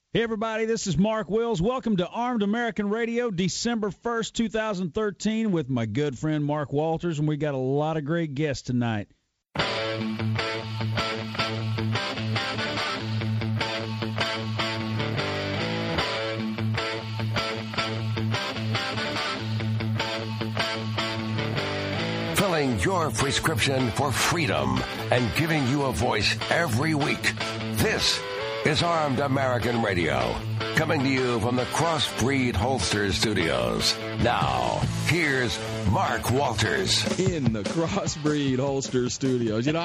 Hey, everybody, this is Mark Wills. Welcome to Armed American Radio, December 1st, 2013, with my good friend Mark Walters, and we got a lot of great guests tonight. Filling your prescription for freedom and giving you a voice every week. This is Armed American Radio, coming to you from the Crossbreed Holster Studios. Now, here's Mark Walters. In the Crossbreed Holster Studios. You know,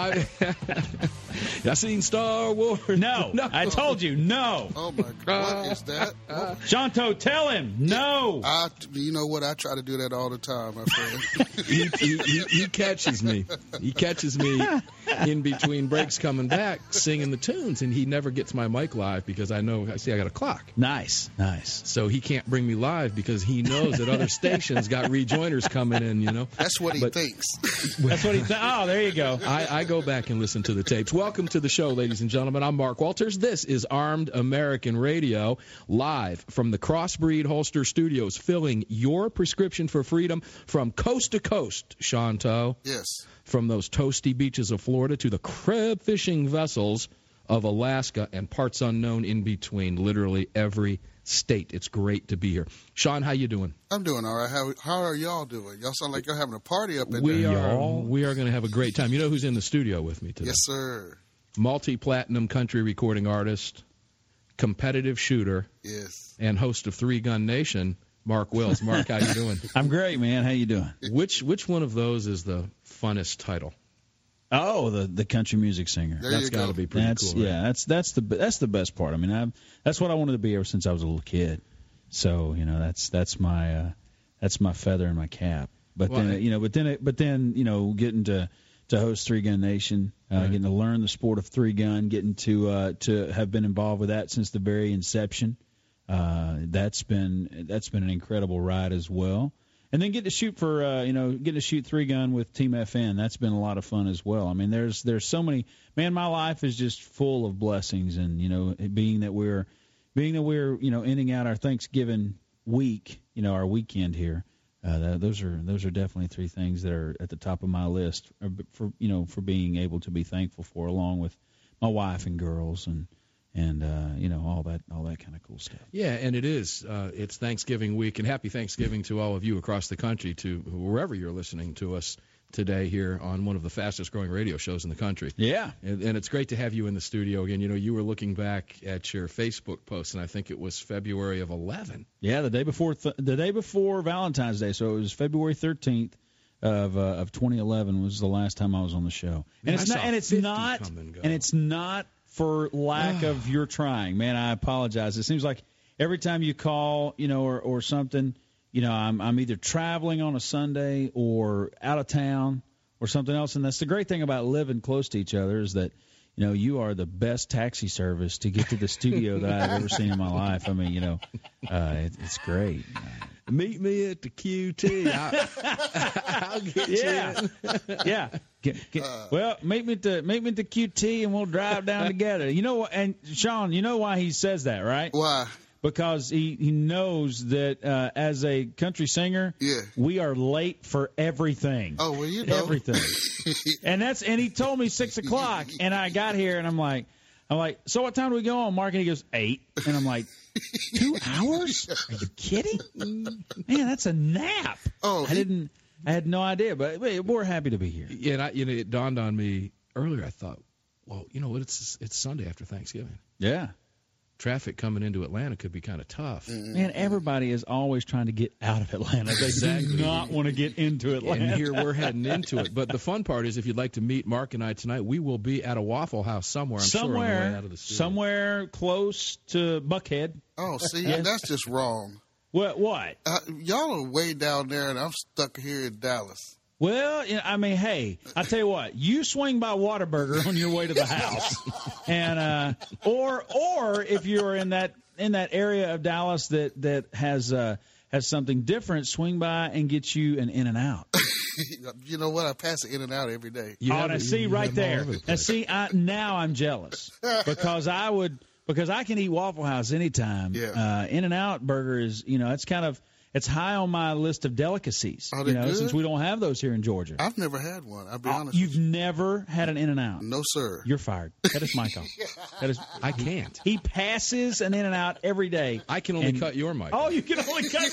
I seen Star Wars. No, I told you, no. Oh, my God. What is that? Shanto, tell him, no. You know what? I try to do that all the time, my friend. He catches me. He catches me in between breaks coming back singing the tunes, and he never gets my mic live because I got a clock. Nice. So he can't bring me live because he knows that other stations got rejoiners coming in, you know. That's what he thinks. That's what he thinks. Oh, there you go. I go back and listen to the tapes. Welcome to the show, ladies and gentlemen. I'm Mark Walters. This is Armed American Radio, live from the Crossbreed Holster Studios, filling your prescription for freedom from coast to coast, Shanto. Yes. From those toasty beaches of Florida to the crab fishing vessels of Alaska and parts unknown in between, literally every state. It's great to be here. Sean, how you doing? I'm doing all right. How are y'all doing? Y'all sound like you're having a party up in We there. are going to have a great time. You know who's in the studio with me today? Yes, sir. Multi-platinum country recording artist, competitive shooter, yes, and host of Three Gun Nation, Mark Wills. Mark, how you doing? I'm great, man. How you doing? Which one of those is the funnest title? Oh, the country music singer. That's got to be pretty cool. Right? Yeah, that's the best part. I mean, that's what I wanted to be ever since I was a little kid. So that's my feather in my cap. But then getting to host Three Gun Nation, right. Getting to learn the sport of three gun, getting to have been involved with that since the very inception. That's been an incredible ride as well. And then get to shoot getting to shoot three gun with Team FN. That's been a lot of fun as well. I mean, there's so many. Man, my life is just full of blessings, and being that we're ending out our Thanksgiving week, our weekend here. Those are definitely three things that are at the top of my list for being able to be thankful for, along with my wife and girls and all that kind of cool stuff. Yeah, and it is. It's Thanksgiving week, and happy Thanksgiving to all of you across the country, to wherever you're listening to us today here on one of the fastest-growing radio shows in the country. Yeah. And it's great to have you in the studio again. You were looking back at your Facebook post, and I think it was February of 11. Yeah, the day before Valentine's Day, so it was February 13th of 2011 was the last time I was on the show. Man, and it's not for lack of your trying. Man, I apologize. It seems like every time you call, or something, I'm either traveling on a Sunday or out of town or something else. And that's the great thing about living close to each other, is that, you are the best taxi service to get to the studio that I've ever seen in my life. I mean, it's great. Meet me at the QT. I'll get you. Yeah. Well, meet me at the QT and we'll drive down together. And Sean, you know why he says that, right? Why? Because he knows that as a country singer, we are late for everything. Oh, well, everything. and he told me 6:00, and I got here, and I'm like, so what time do we go on, Mark? And he goes 8, and I'm like, 2 hours? Are you kidding? Man, that's a nap. Oh, I had no idea, but we're happy to be here. Yeah, and it dawned on me earlier. I thought, well, it's Sunday after Thanksgiving. Yeah. Traffic coming into Atlanta could be kind of tough. Man, everybody is always trying to get out of Atlanta. They Exactly. do not want to get into Atlanta. And here we're heading into it. But the fun part is, if you'd like to meet Mark and I tonight, we will be at a Waffle House somewhere, I'm sure, on the way out of the studio. Somewhere close to Buckhead. Oh, see, that's just wrong. What? Y'all are way down there, and I'm stuck here in Dallas. Well, I mean, hey, I tell you what, you swing by Whataburger on your way to the house, and or if you're in that area of Dallas that has something different, swing by and get you an In-N-Out. You know what? I pass an In-N-Out every day. And I see right there. Now I'm jealous because I would because I can eat Waffle House anytime. Yeah. In-N-Out burger is, it's high on my list of delicacies. Are they good? Since we don't have those here in Georgia. I've never had one. I'll be honest. You've never had an In-N-Out? No, sir. You're fired. Cut his mic off. I can't. He passes an In-N-Out every day. I can only cut your mic. Oh, you can only cut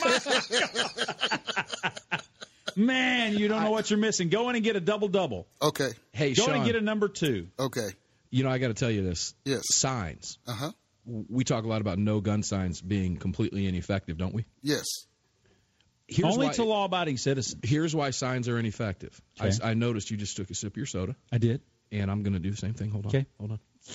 my mic. Man, you don't know what you're missing. Go in and get a double-double. Okay. Hey, Go in Sean, and get a number 2. Okay. I got to tell you this. Yes. Signs. Uh-huh. We talk a lot about no gun signs being completely ineffective, don't we? Yes. Only to law-abiding citizens. Here's why signs are ineffective. Okay. I noticed you just took a sip of your soda. I did. And I'm going to do the same thing. Hold on. Okay. Hold on.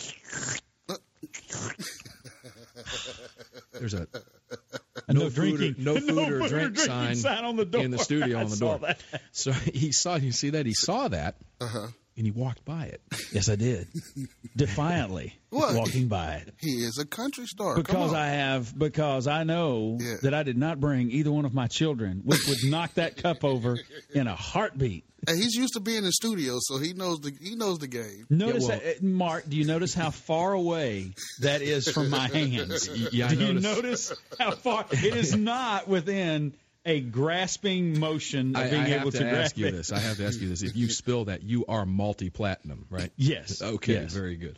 There's a no food or drink sign on the door. in the studio on the door. That. So you see that? He saw that, Uh-huh. and he walked by it. Yes, I did. Defiantly What? walking by it. He is a country star. Because Come on. I know Yeah. that I did not bring either one of my children, which would knock that cup over in a heartbeat. Hey, he's used to being in the studio, so he knows the game. Notice, Yeah, Mark, do you notice how far away that is from my hands? Yeah, I do you noticed. notice how far? It is not within a grasping motion of being able to grasp it. I have to ask you this. If you spill that, you are multi-platinum, right? Yes. Okay, Yes. very good.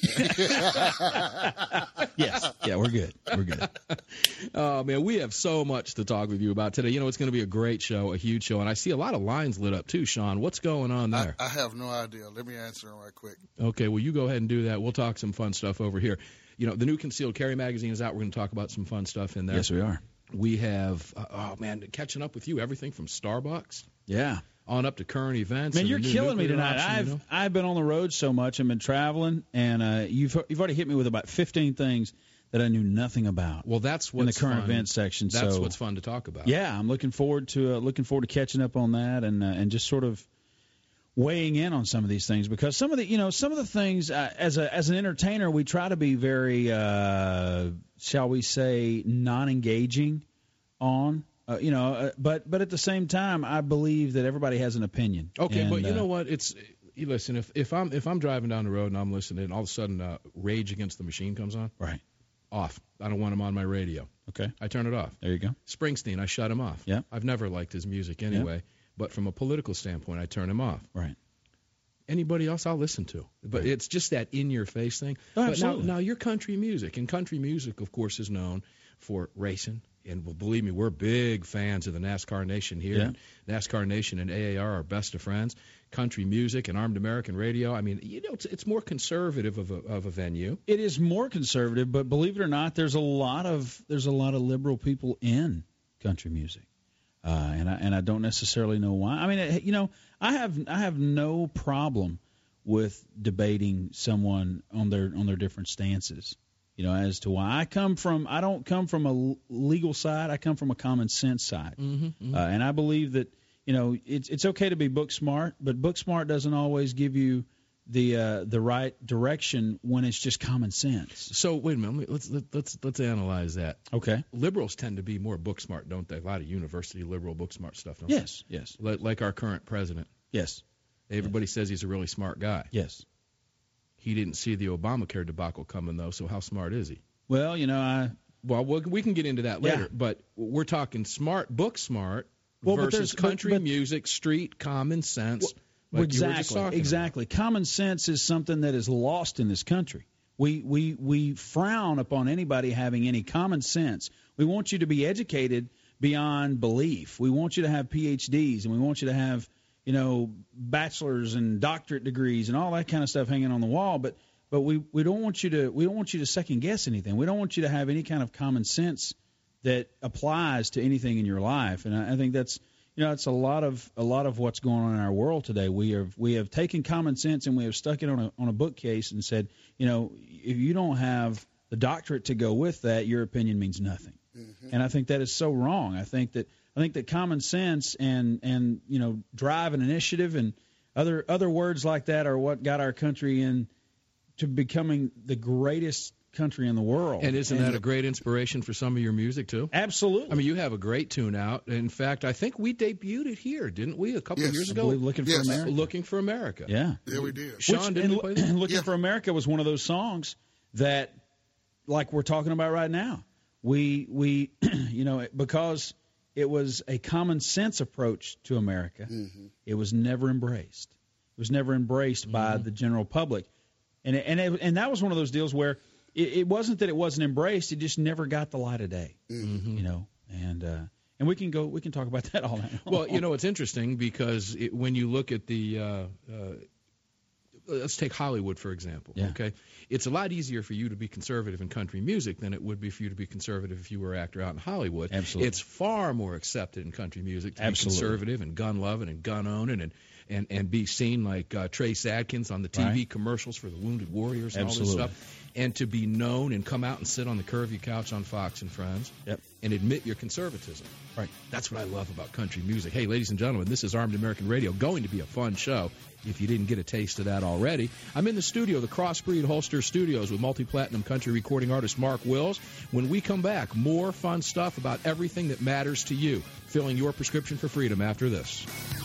Yes. Yeah, we're good. We're good. Oh, man, we have so much to talk with you about today. It's going to be a great show, a huge show, and I see a lot of lines lit up too, Sean. What's going on there? I have no idea. Let me answer him right quick. Okay, well, you go ahead and do that. We'll talk some fun stuff over here. The new Concealed Carry magazine is out. We're going to talk about some fun stuff in there. Yes, we are. We have, catching up with you, everything from Starbucks Yeah. on up to current events. Man, and you're the new killing me nuclear tonight. option, I've been on the road so much and been traveling, and you've already hit me with about 15 things that I knew nothing about. Well, that's what's in the current fun. events section. That's so, what's fun to talk about. Yeah, I'm looking forward to catching up on that and just sort of weighing in on some of these things, because some of the things as an entertainer, we try to be very shall we say non-engaging on. But at the same time, I believe that everybody has an opinion. Okay, and, but you know what? Listen. If I'm driving down the road and I'm listening, and all of a sudden Rage Against the Machine comes on, right, off. I don't want him on my radio. Okay, I turn it off. There you go. Springsteen, I shut him off. Yeah, I've never liked his music anyway. But from a political standpoint, I turn him off. Right. Anybody else I'll listen to. But it's just that in-your-face thing. Oh, but absolutely. now you're country music, and country music, of course, is known for racing. And believe me, we're big fans of the NASCAR Nation here. Yeah. NASCAR Nation and AAR are best of friends. Country music and Armed American Radio. I mean, it's more conservative of a venue. It is more conservative, but believe it or not, there's a lot of liberal people in country music. And I don't necessarily know why. I mean, I have no problem with debating someone on their different stances. As to why I don't come from a legal side. I come from a common sense side. Mm-hmm. And I believe that it's okay to be book smart, but book smart doesn't always give you the right direction when it's just common sense. So wait a minute, let's analyze that. Okay. Liberals tend to be more book smart, don't they? A lot of university liberal book smart stuff, don't Yes. they? Yes. Like our current president. Yes. Everybody says he's a really smart guy. Yes. He didn't see the Obamacare debacle coming, though, so how smart is he? Well, we can get into that later, Yeah. but we're talking book smart Well, versus country but music, street common sense. Like you were just talking Exactly. Common sense is something that is lost in this country. We frown upon anybody having any common sense. We want you to be educated beyond belief. We want you to have PhDs, and we want you to have bachelor's and doctorate degrees and all that kind of stuff hanging on the wall. But we don't want you to second guess anything. We don't want you to have any kind of common sense that applies to anything in your life. And I think that's it's a lot of what's going on in our world today. We have taken common sense and we have stuck it on a bookcase and said, if you don't have the doctorate to go with that, your opinion means nothing. Mm-hmm. And I think that is so wrong. I think that common sense and drive and initiative and other words like that are what got our country into becoming the greatest country in the world. And isn't that a great inspiration for some of your music too? Absolutely. I mean, you have a great tune out. In fact, I think we debuted it here, didn't we, a couple of years ago? Looking for America. Looking for America. Yeah. Yeah, we did. Sean, didn't we play that? Looking for America was one of those songs that like we're talking about right now. We because it was a common sense approach to America, it was never embraced. It was never embraced by the general public. And that was one of those deals where it wasn't that it wasn't embraced; it just never got the light of day. And we can talk about that all night long. Well, it's interesting because when you look at the let's take Hollywood for example. Yeah. Okay, it's a lot easier for you to be conservative in country music than it would be for you to be conservative if you were an actor out in Hollywood. Absolutely, it's far more accepted in country music to be conservative and gun loving and gun owning and be seen like Trace Adkins on the TV commercials for the Wounded Warriors and all this stuff, and to be known and come out and sit on the curvy couch on Fox and Friends and admit your conservatism. Right. That's what I love about country music. Hey, ladies and gentlemen, this is Armed American Radio, going to be a fun show if you didn't get a taste of that already. I'm in the studio, the Crossbreed Holster Studios, with multi-platinum country recording artist Mark Wills. When we come back, more fun stuff about everything that matters to you, filling your prescription for freedom after this.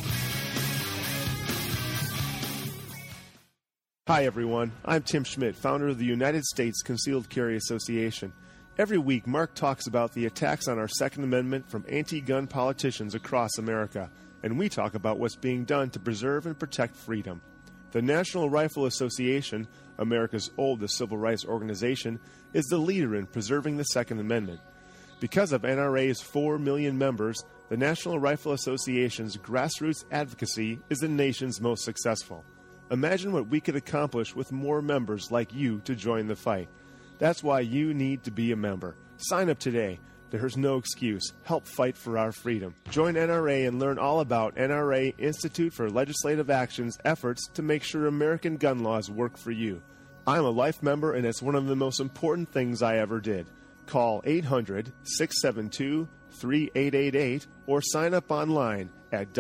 Hi, everyone. I'm Tim Schmidt, founder of the United States Concealed Carry Association. Every week, Mark talks about the attacks on our Second Amendment from anti-gun politicians across America, and we talk about what's being done to preserve and protect freedom. The National Rifle Association, America's oldest civil rights organization, is the leader in preserving the Second Amendment. Because of NRA's 4 million members, the National Rifle Association's grassroots advocacy is the nation's most successful. Imagine what we could accomplish with more members like you to join the fight. That's why you need to be a member. Sign up today. There's no excuse. Help fight for our freedom. Join NRA and learn all about NRA Institute for Legislative Action's efforts to make sure American gun laws work for you. I'm a life member, and it's one of the most important things I ever did. Call 800-672-3888 or sign up online at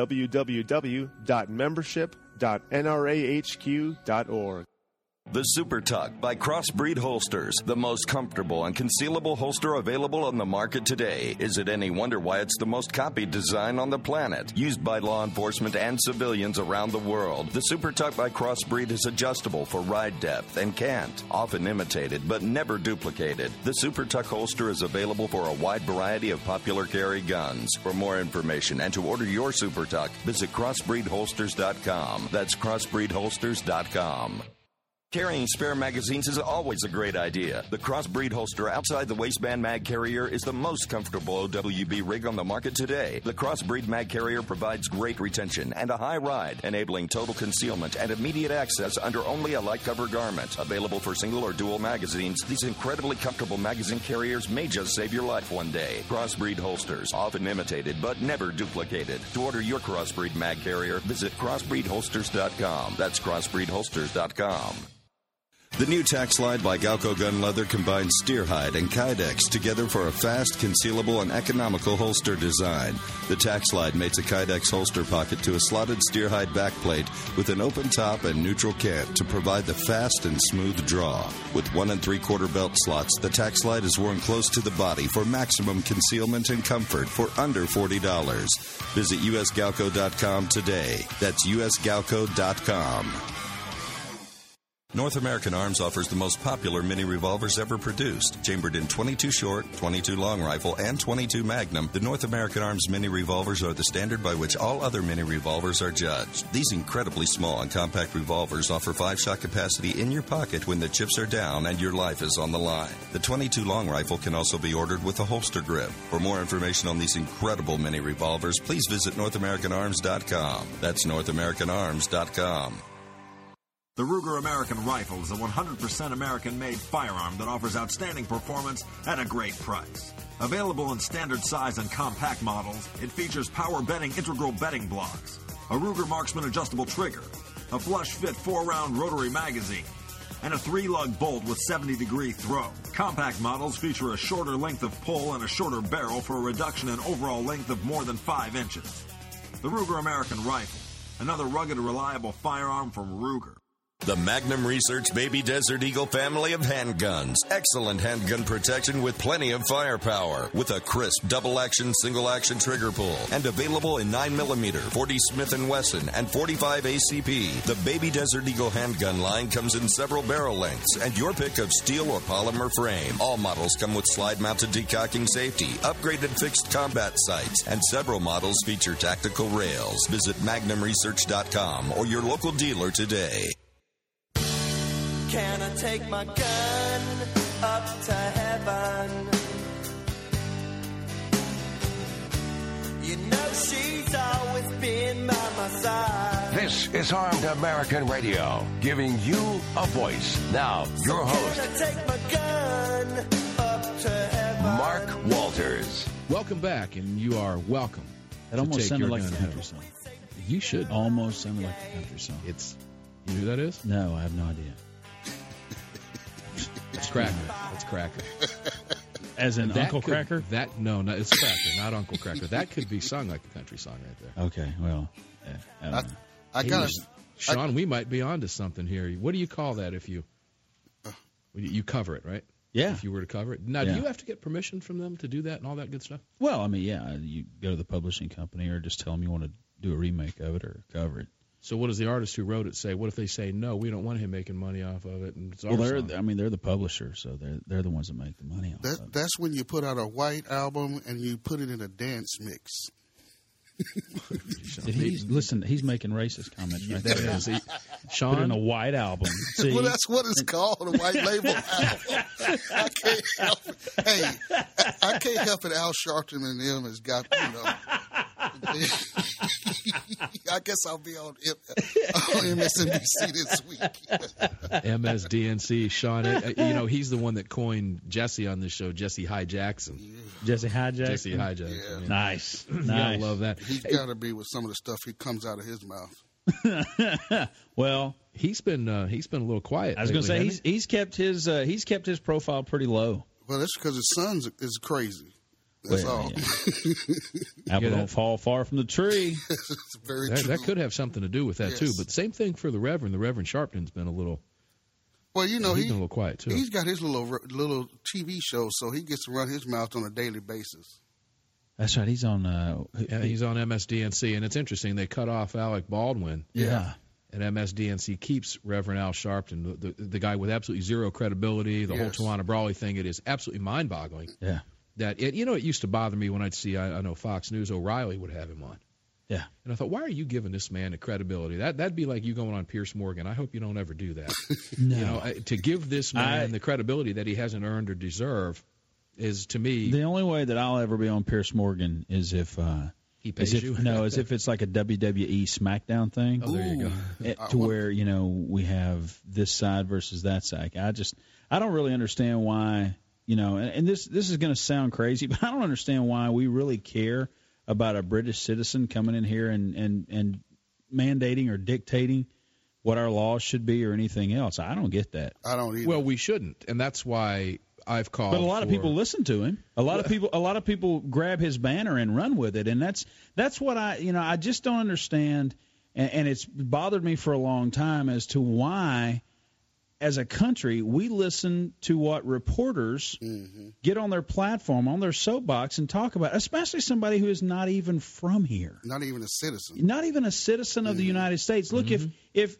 www.membership.nrahq.org. The Super Tuck by Crossbreed Holsters, the most comfortable and concealable holster available on the market today. Is it any wonder why it's the most copied design on the planet? Used by law enforcement and civilians around the world, the Super Tuck by Crossbreed is adjustable for ride depth and cant, often imitated but never duplicated. The Super Tuck holster is available for a wide variety of popular carry guns. For more information and to order your Super Tuck, visit crossbreedholsters.com. That's crossbreedholsters.com. Carrying spare magazines is always a great idea. The Crossbreed holster outside the waistband mag carrier is the most comfortable OWB rig on the market today. The Crossbreed mag carrier provides great retention and a high ride, enabling total concealment and immediate access under only a light cover garment. Available for single or dual magazines, these incredibly comfortable magazine carriers may just save your life one day. Crossbreed holsters, often imitated but never duplicated. To order your Crossbreed mag carrier, visit crossbreedholsters.com. That's crossbreedholsters.com. The new Tac Slide by Galco Gun Leather combines steer hide and Kydex together for a fast, concealable, and economical holster design. The Tac Slide mates a Kydex holster pocket to a slotted steer hide backplate with an open top and neutral cant to provide the fast and smooth draw. With 1 3/4 belt slots, the Tac Slide is worn close to the body for maximum concealment and comfort for under $40. Visit usgalco.com today. That's usgalco.com. North American Arms offers the most popular mini revolvers ever produced. Chambered in .22 short, .22 long rifle, and .22 Magnum, the North American Arms mini revolvers are the standard by which all other mini revolvers are judged. These incredibly small and compact revolvers offer 5-shot capacity in your pocket when the chips are down and your life is on the line. The .22 long rifle can also be ordered with a holster grip. For more information on these incredible mini revolvers, please visit NorthAmericanArms.com. That's NorthAmericanArms.com. The Ruger American Rifle is a 100% American-made firearm that offers outstanding performance at a great price. Available in standard size and compact models, it features power bedding integral bedding blocks, a Ruger Marksman adjustable trigger, a flush-fit 4-round rotary magazine, and a 3-lug bolt with 70-degree throw. Compact models feature a shorter length of pull and a shorter barrel for a reduction in overall length of more than 5 inches. The Ruger American Rifle, another rugged, reliable firearm from Ruger. The Magnum Research Baby Desert Eagle family of handguns. Excellent handgun protection with plenty of firepower. With a crisp double-action, single-action trigger pull. And available in 9mm, 40 Smith & Wesson, and 45 ACP. The Baby Desert Eagle handgun line comes in several barrel lengths and your pick of steel or polymer frame. All models come with slide-mounted decocking safety, upgraded fixed combat sights, and several models feature tactical rails. Visit MagnumResearch.com or your local dealer today. Can I take my gun up to heaven? You know she's always been by my side. This is Armed American Radio, giving you a voice. Now, your host, Can I take my gun up to heaven? Mark Walters. Welcome back, and you are welcome. It to almost take sounded your like gun a to country heaven. song. You should. Almost sounded like a country song. You know who that is? No, I have no idea. It's Cracker. It's Cracker. As in Uncle Cracker? No, it's Cracker, not Uncle Cracker. That could be sung like a country song right there. Okay, well, I don't know. I got Sean, we might be onto something here. What do you call that if you cover it, right? Yeah. If you were to cover it. Now, do you have to get permission from them to do that and all that good stuff? Well, I mean, yeah, you go to the publishing company or just tell them you want to do a remake of it or cover it. So what does the artist who wrote it say? What if they say, no, we don't want him making money off of it? And it's our song? they're the publisher, so they're the ones that make the money off of it. That's when you put out a white album and you put it in a dance mix. He's making racist comments right there. That is. Sean, put in a white album. See? Well, that's what it's called, a white label album. I can't help it. Hey, I can't help it. Al Sharpton and them has got, I guess I'll be on MSNBC this week. MSDNC, Sean. He's the one that coined Jesse on this show, Jesse High Jackson. Yeah. Jesse High Jackson? Jesse High Jackson. Yeah. Yeah. Nice. I love that. He's got to be with some of the stuff that comes out of his mouth. Well, he's been a little quiet. I was going to say he's kept his profile pretty low. Well, that's because his son is crazy. That's all. Yeah. Apple don't fall far from the tree. It's very true. That could have something to do with that Yes. too. But same thing for the Reverend. The Reverend Sharpton's been a little. Well, he's been a little quiet too. He's got his little TV show, so he gets to run his mouth on a daily basis. That's right. He's on. He's on MSDNC, and it's interesting. They cut off Alec Baldwin. Yeah. And MSDNC keeps Reverend Al Sharpton, the guy with absolutely zero credibility. The whole Tawana Brawley thing. It is absolutely mind-boggling. Yeah. That it used to bother me when I'd see I know Fox News O'Reilly would have him on. Yeah. And I thought, why are you giving this man the credibility? That'd be like you going on Piers Morgan. I hope you don't ever do that. No. To give this man the credibility that he hasn't earned or deserve is, to me, the only way that I'll ever be on Piers Morgan is if he pays you. No, as if it's like a WWE SmackDown thing. Oh, there you go. To where we have this side versus that side. I don't really understand why. And this is going to sound crazy, but I don't understand why we really care about a British citizen coming in here and mandating or dictating what our laws should be or anything else. I don't get that. I don't either. Well, we shouldn't, and that's why I've called. But a lot of people listen to him. A lot of people grab his banner and run with it, and that's what I just don't understand, and it's bothered me for a long time as to why, as a country, we listen to what reporters get on their platform, on their soapbox, and talk about, especially somebody who is not even from here. Not even a citizen. Not even a citizen of the United States. Look, if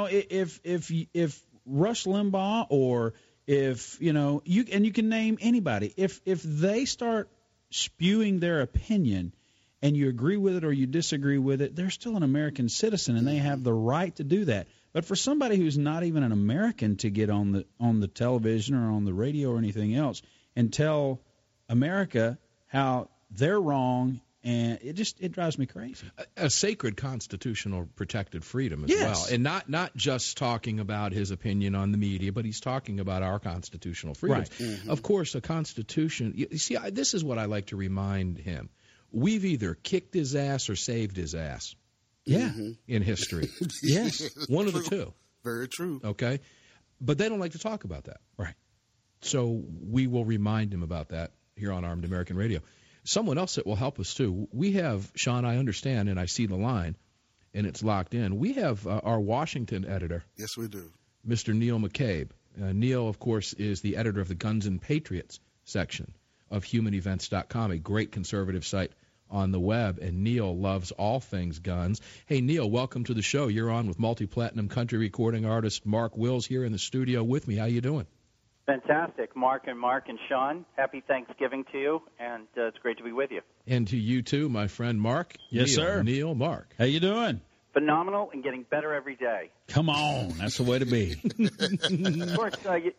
Rush Limbaugh or if you can name anybody, if they start spewing their opinion and you agree with it or you disagree with it, they're still an American citizen and they have the right to do that. But for somebody who's not even an American to get on the television or on the radio or anything else and tell America how they're wrong, and it drives me crazy. A sacred constitutional protected freedom as Yes. well, and not just talking about his opinion on the media, but he's talking about our constitutional freedoms. Right. Of course, a constitution. You see, this is what I like to remind him: we've either kicked his ass or saved his ass. Yeah. In history. Yes. One of the two. Very true. Okay? But they don't like to talk about that. Right. So we will remind him about that here on Armed American Radio. Someone else that will help us, too. We have, Sean, I understand, and I see the line, and it's locked in. We have our Washington editor. Yes, we do. Mr. Neil McCabe. Neil, of course, is the editor of the Guns and Patriots section of HumanEvents.com, a great conservative site on the web, and Neil loves all things guns. Hey, Neil, welcome to the show. You're on with multi-platinum country recording artist Mark Wills here in the studio with me. How you doing? Fantastic. Mark and Sean, happy Thanksgiving to you, and it's great to be with you. And to you, too, my friend Mark. Yes, Neil, sir. Neil, Mark. How you doing? Phenomenal and getting better every day. Come on. That's the way to be. Of course,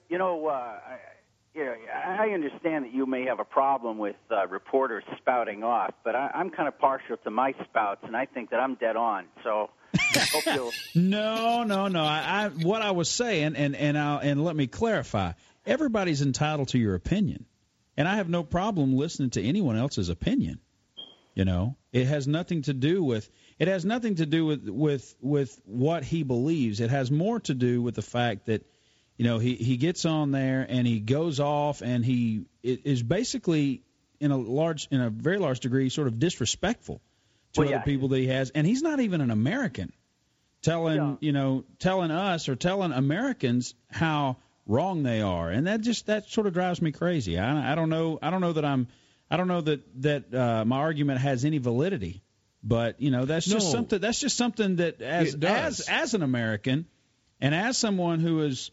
I understand that you may have a problem with reporters spouting off, but I'm kind of partial to my spouts, and I think that I'm dead on. So I hope you'll... No. What I was saying, and let me clarify, everybody's entitled to your opinion, and I have no problem listening to anyone else's opinion. You know, it has nothing to do with what he believes. It has more to do with the fact that, you know, he gets on there and he goes off and he is basically in a very large degree sort of disrespectful to other people that he has, and he's not even an American, telling us or telling Americans how wrong they are, and that sort of drives me crazy. I don't know that my argument has any validity, but you know that's just something that as an American and as someone who is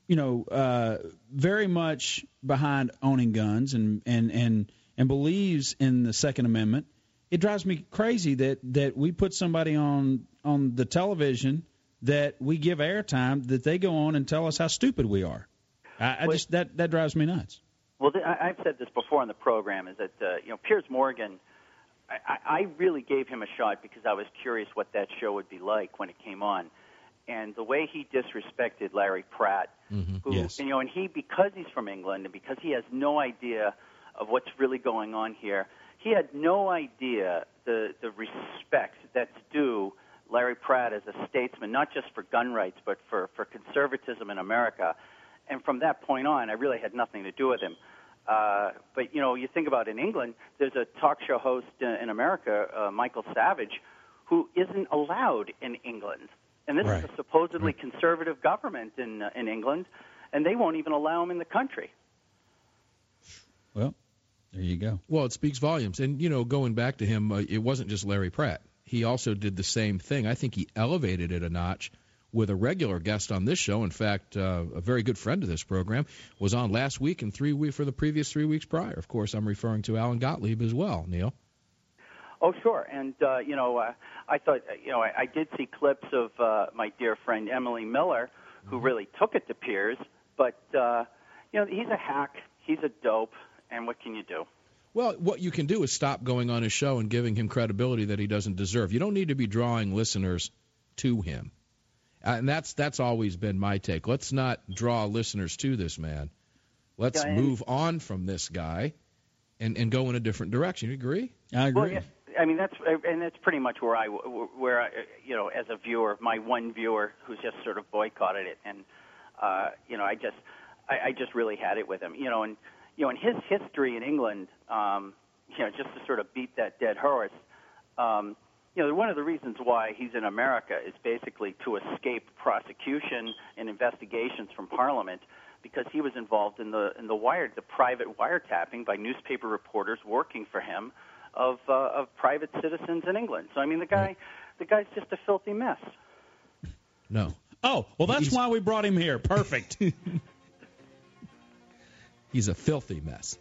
very much behind owning guns and believes in the Second Amendment, it drives me crazy that we put somebody on the television that we give airtime that they go on and tell us how stupid we are. That drives me nuts. Well, I've said this before on the program, is that Piers Morgan, I really gave him a shot because I was curious what that show would be like when it came on, and the way he disrespected Larry Pratt, who and he, because he's from England and because he has no idea of what's really going on here, he had no idea the respect that's due Larry Pratt as a statesman, not just for gun rights but for conservatism in America. And from that point on, I really had nothing to do with him. But, you think about in England, there's a talk show host in America, Michael Savage, who isn't allowed in England. And this is a supposedly conservative government in England, and they won't even allow him in the country. Well, there you go. Well, it speaks volumes. And, going back to him, it wasn't just Larry Pratt. He also did the same thing. I think he elevated it a notch with a regular guest on this show. In fact, a very good friend of this program was on last week and for the previous 3 weeks prior. Of course, I'm referring to Alan Gottlieb as well, Neil. Oh, sure. And, I thought, I did see clips of my dear friend Emily Miller, who really took it to Piers. But, he's a hack. He's a dope. And what can you do? Well, what you can do is stop going on his show and giving him credibility that he doesn't deserve. You don't need to be drawing listeners to him. And that's always been my take. Let's not draw listeners to this man. Let's move on from this guy and go in a different direction. You agree? I agree. Well, yeah, I mean, that's pretty much where I as a viewer, my one viewer who's just sort of boycotted it, and I just really had it with him. And in his history in England, just to sort of beat that dead horse. One of the reasons why he's in America is basically to escape prosecution and investigations from Parliament, because he was involved in the private wiretapping by newspaper reporters working for him of private citizens in England. So I mean, the guy's just a filthy mess. No. Oh, well, that's why we brought him here. Perfect. He's a filthy mess.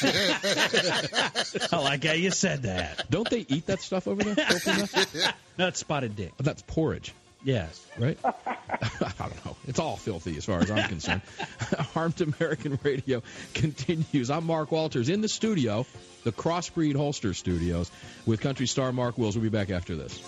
I like how you said that. Don't they eat that stuff over there? Filthy mess? No, that's spotted dick. Oh, that's porridge. Yes. Right? I don't know. It's all filthy as far as I'm concerned. Armed American Radio continues. I'm Mark Walters in the studio, the Crossbreed Holster Studios, with country star Mark Wills. We'll be back after this.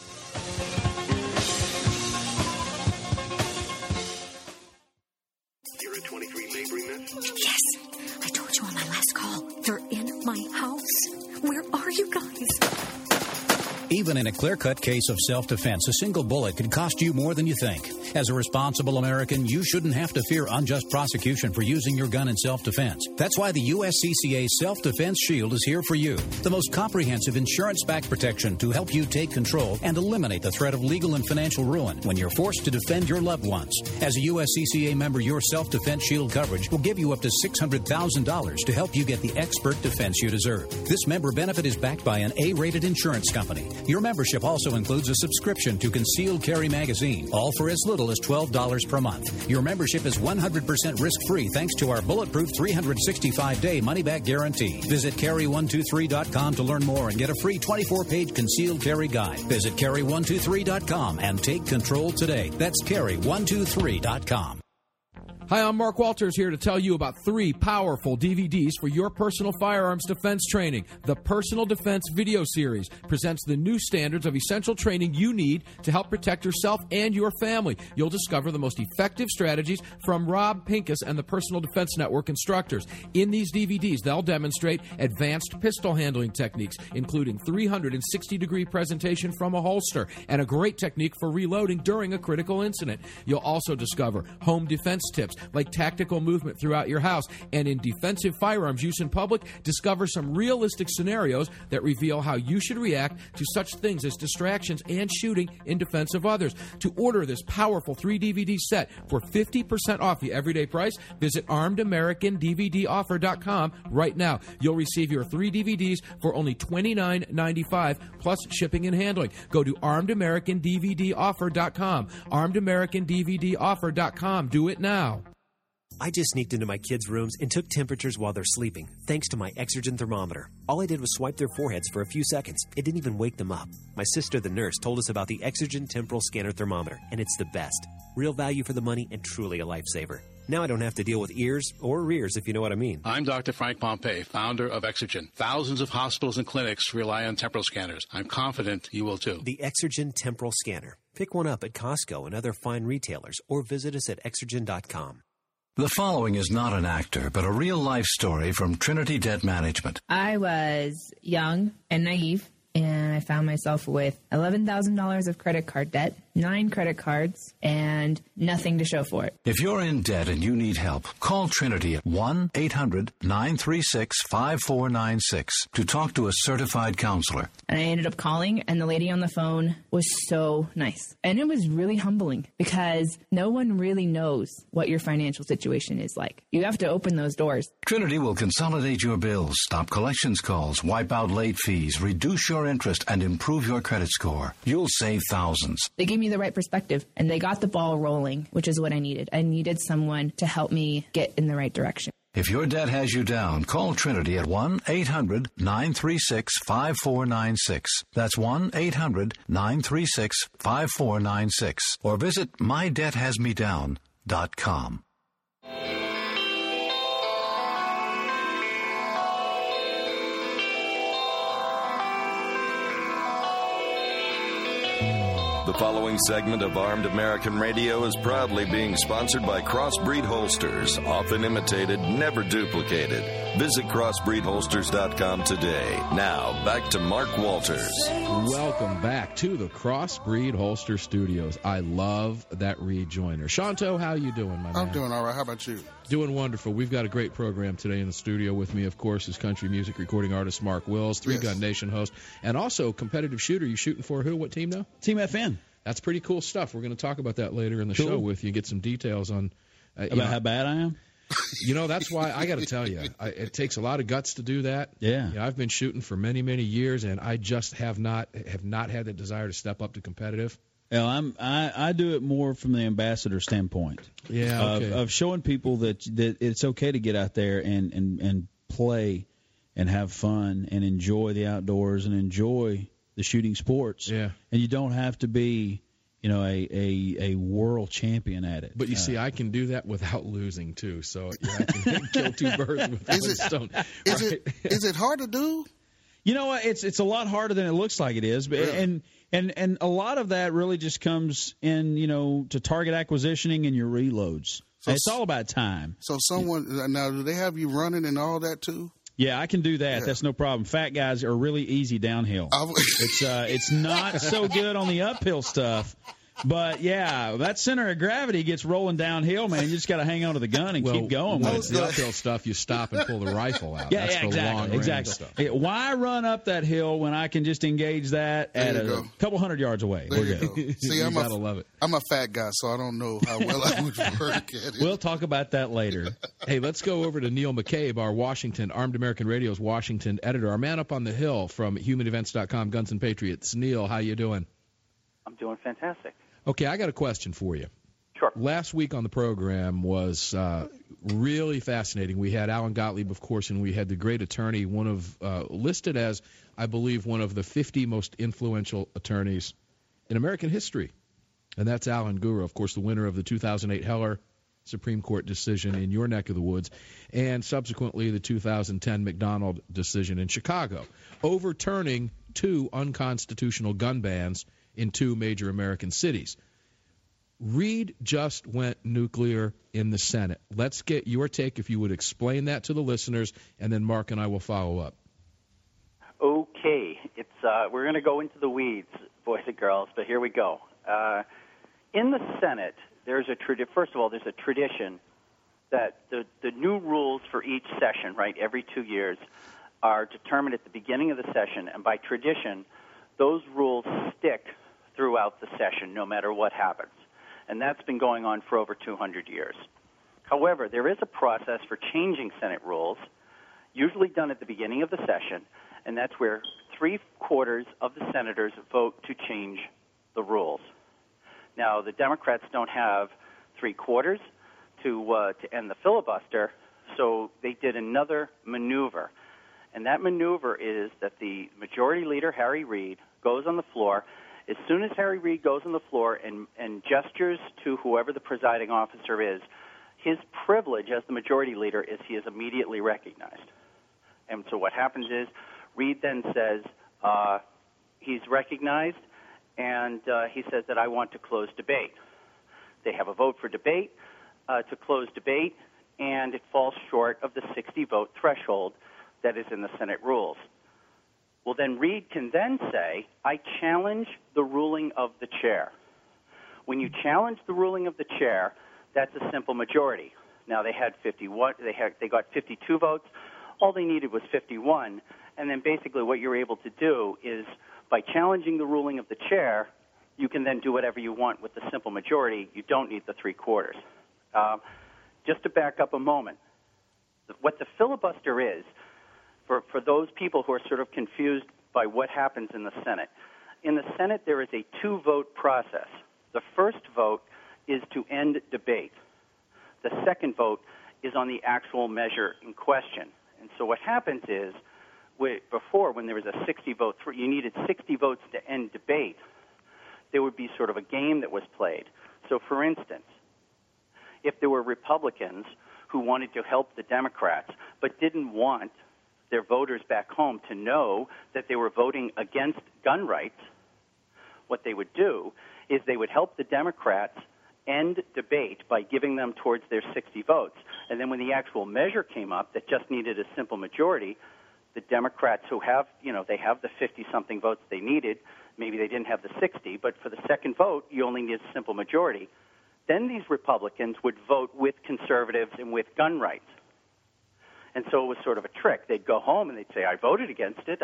You're at 23 Mabry, miss? Yes. I told you on my last call. They're in my house. Where are you guys? Even in a clear-cut case of self-defense, a single bullet could cost you more than you think. As a responsible American, you shouldn't have to fear unjust prosecution for using your gun in self-defense. That's why the USCCA Self-Defense Shield is here for you. The most comprehensive insurance-backed protection to help you take control and eliminate the threat of legal and financial ruin when you're forced to defend your loved ones. As a USCCA member, your Self-Defense Shield coverage will give you up to $600,000 to help you get the expert defense you deserve. This member benefit is backed by an A-rated insurance company. Your membership also includes a subscription to Concealed Carry Magazine, all for as little as $12 per month. Your membership is 100% risk-free thanks to our bulletproof 365-day money-back guarantee. Visit carry123.com to learn more and get a free 24-page concealed carry guide. Visit carry123.com and take control today. That's carry123.com. Hi, I'm Mark Walters here to tell you about 3 powerful DVDs for your personal firearms defense training. The Personal Defense Video Series presents the new standards of essential training you need to help protect yourself and your family. You'll discover the most effective strategies from Rob Pincus and the Personal Defense Network instructors. In these DVDs, they'll demonstrate advanced pistol handling techniques, including 360-degree presentation from a holster and a great technique for reloading during a critical incident. You'll also discover home defense tips like tactical movement throughout your house, and in defensive firearms use in public, discover some realistic scenarios that reveal how you should react to such things as distractions and shooting in defense of others. To order this powerful 3-DVD set for 50% off the everyday price, visit ArmedAmericanDVDOffer.com right now. You'll receive your 3 DVDs for only $29.95 plus shipping and handling. Go to ArmedAmericanDVDOffer.com. ArmedAmericanDVDOffer.com. Do it now. I just sneaked into my kids' rooms and took temperatures while they're sleeping, thanks to my Exergen thermometer. All I did was swipe their foreheads for a few seconds. It didn't even wake them up. My sister, the nurse, told us about the Exergen Temporal Scanner Thermometer, and it's the best. Real value for the money and truly a lifesaver. Now I don't have to deal with ears or rears, if you know what I mean. I'm Dr. Frank Pompey, founder of Exergen. Thousands of hospitals and clinics rely on temporal scanners. I'm confident you will too. The Exergen Temporal Scanner. Pick one up at Costco and other fine retailers, or visit us at Exergen.com. The following is not an actor, but a real-life story from Trinity Debt Management. I was young and naive, and I found myself with $11,000 of credit card debt, 9 credit cards, and nothing to show for it. If you're in debt and you need help, call Trinity at 1-800-936-5496 to talk to a certified counselor. And I ended up calling, and the lady on the phone was so nice. And it was really humbling because no one really knows what your financial situation is like. You have to open those doors. Trinity will consolidate your bills, stop collections calls, wipe out late fees, reduce your interest, and improve your credit score. You'll save thousands. They gave me the right perspective, and they got the ball rolling, which is what I needed. I needed someone to help me get in the right direction. If your debt has you down, call Trinity at 1-800-936-5496. That's 1-800-936-5496. Or visit mydebthasmedown.com. The following segment of Armed American Radio is proudly being sponsored by Crossbreed Holsters, often imitated, never duplicated. Visit crossbreedholsters.com today. Now, back to Mark Walters. Welcome back to the Crossbreed Holster Studios. I love that rejoiner. Shanto, how you doing, my man? I'm doing all right. How about you? Doing wonderful. We've got a great program today in the studio. With me, of course, is country music recording artist Mark Wills, Three Gun Nation host, and also competitive shooter. You shooting for who? What team now? Team FN. That's pretty cool stuff. We're going to talk about that later in the show with you, get some details on about how bad I am. You know, that's why I got to tell you, it takes a lot of guts to do that. Yeah. You know, I've been shooting for many, many years, and I just have not had the desire to step up to competitive. Well, I do it more from the ambassador standpoint. Yeah. Okay. Of showing people that it's okay to get out there and play and have fun and enjoy the outdoors and enjoy the shooting sports. Yeah. And you don't have to be, you know, a world champion at it. But you see, I can do that without losing too. So I can kill 2 birds with one stone. Is it hard to do? You know what? It's a lot harder than it looks like it is. But Really? And a lot of that really just comes in, you know, to target acquisitioning and your reloads. So it's all about time. So someone now, do they have you running and all that too? Yeah, I can do that. Yeah. That's no problem. Fat guys are really easy downhill. It's not so good on the uphill stuff. But, yeah, that center of gravity gets rolling downhill, man. You just got to hang on to the gun and keep going. When it's the uphill stuff, you stop and pull the rifle out. That's for exactly. Long-range stuff. Why run up that hill when I can just engage that at a couple hundred yards away? There you go. See, you gotta love it. I'm a fat guy, so I don't know how well I would work at it. We'll talk about that later. Hey, let's go over to Neil McCabe, our Armed American Radio's Washington editor, our man up on the hill from HumanEvents.com, Guns and Patriots. Neil, how you doing? I'm doing fantastic. Okay, I got a question for you. Sure. Last week on the program was really fascinating. We had Alan Gottlieb, of course, and we had the great attorney, listed as, I believe, one of the 50 most influential attorneys in American history. And that's Alan Gura, of course, the winner of the 2008 Heller Supreme Court decision in your neck of the woods, and subsequently the 2010 McDonald decision in Chicago, overturning 2 unconstitutional gun bans in 2 major American cities. Reid just went nuclear in the Senate. Let's get your take, if you would explain that to the listeners, and then Mark and I will follow up. Okay. We're going to go into the weeds, boys and girls, but here we go. In the Senate, first of all, there's a tradition that the new rules for each session, right, every 2 years, are determined at the beginning of the session, and by tradition, those rules stick throughout the session, no matter what happens. And that's been going on for over 200 years. However, there is a process for changing Senate rules, usually done at the beginning of the session, and that's where 3/4 of the senators vote to change the rules. Now, the Democrats don't have 3/4 to end the filibuster, so they did another maneuver. And that maneuver is that the Majority Leader, Harry Reid, goes on the floor. As soon as Harry Reid goes on the floor and gestures to whoever the presiding officer is, his privilege as the Majority Leader is he is immediately recognized. And so what happens is Reid then says he's recognized, and he says that I want to close debate. They have a vote for debate to close debate, and it falls short of the 60-vote threshold that is in the Senate rules. Well, then Reid can then say, I challenge the ruling of the chair. When you challenge the ruling of the chair, that's a simple majority. Now, they had 51. They got 52 votes. All they needed was 51. And then basically what you're able to do is, by challenging the ruling of the chair, you can then do whatever you want with the simple majority. You don't need the 3/4. Just to back up a moment, what the filibuster is, for those people who are sort of confused by what happens in the Senate. In the Senate, there is a 2-vote process. The first vote is to end debate. The second vote is on the actual measure in question. And so what happens is, before, when there was a 60-vote, you needed 60 votes to end debate, there would be sort of a game that was played. So, for instance, if there were Republicans who wanted to help the Democrats but didn't want their voters back home to know that they were voting against gun rights, what they would do is they would help the Democrats end debate by giving them towards their 60 votes. And then when the actual measure came up that just needed a simple majority, the Democrats who have, they have the 50-something votes they needed, maybe they didn't have the 60, but for the second vote, you only need a simple majority. Then these Republicans would vote with conservatives and with gun rights. And so it was sort of a trick. They'd go home and they'd say, I voted against it.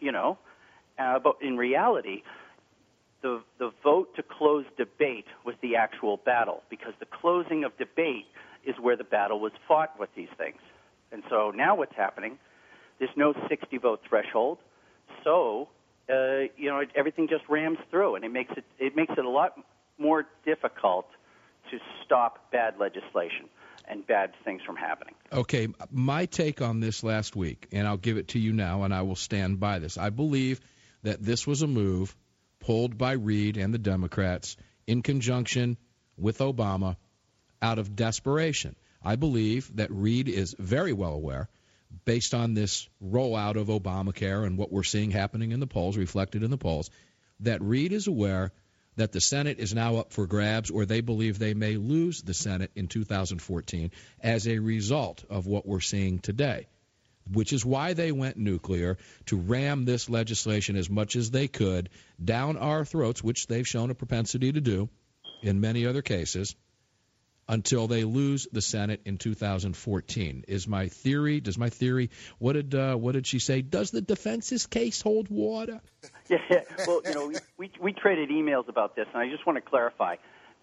But in reality, the vote to close debate was the actual battle, because the closing of debate is where the battle was fought with these things. And so now what's happening, there's no 60-vote threshold. So, everything just rams through, and it makes it a lot more difficult to stop bad legislation and bad things from happening. Okay, my take on this last week, and I'll give it to you now, and I will stand by this. I believe that this was a move pulled by Reid and the Democrats in conjunction with Obama out of desperation. I believe that Reid is very well aware, based on this rollout of Obamacare and what we're seeing happening in the polls, reflected in the polls, that Reid is aware that the Senate is now up for grabs, or they believe they may lose the Senate in 2014 as a result of what we're seeing today. which is why they went nuclear, to ram this legislation as much as they could down our throats, which they've shown a propensity to do in many other cases, until they lose the Senate in 2014. Does my theory, what did she say? Does the defense's case hold water? Yeah, well, we traded emails about this, and I just want to clarify.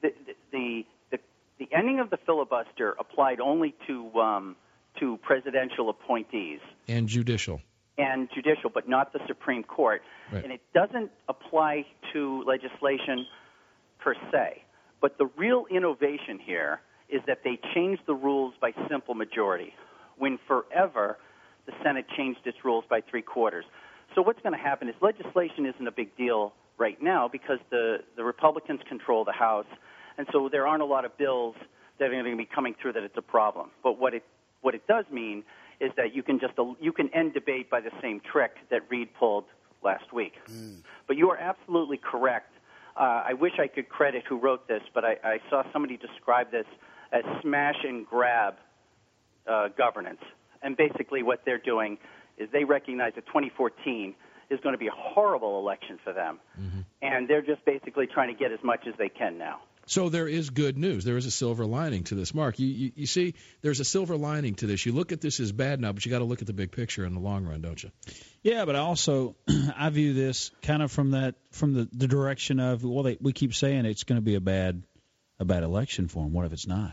The ending of the filibuster applied only to presidential appointees. And judicial. But not the Supreme Court. Right. And it doesn't apply to legislation per se. But the real innovation here is that they changed the rules by simple majority, when forever the Senate changed its rules by 3/4. So what's going to happen is legislation isn't a big deal right now because the Republicans control the House, and so there aren't a lot of bills that are going to be coming through that it's a problem. But what it does mean is that you can end debate by the same trick that Reid pulled last week. But you are absolutely correct. I wish I could credit who wrote this, but I saw somebody describe this as smash and grab governance. And basically what they're doing is they recognize that 2014 is going to be a horrible election for them. Mm-hmm. And they're just basically trying to get as much as they can now. So there is good news. There is a silver lining to this. Mark, you see, there's a silver lining to this. You look at this as bad now, but you got to look at the big picture in the long run, don't you? Yeah, but also I view this kind of from the direction of, well, we keep saying it's going to be a bad election for them. What if it's not?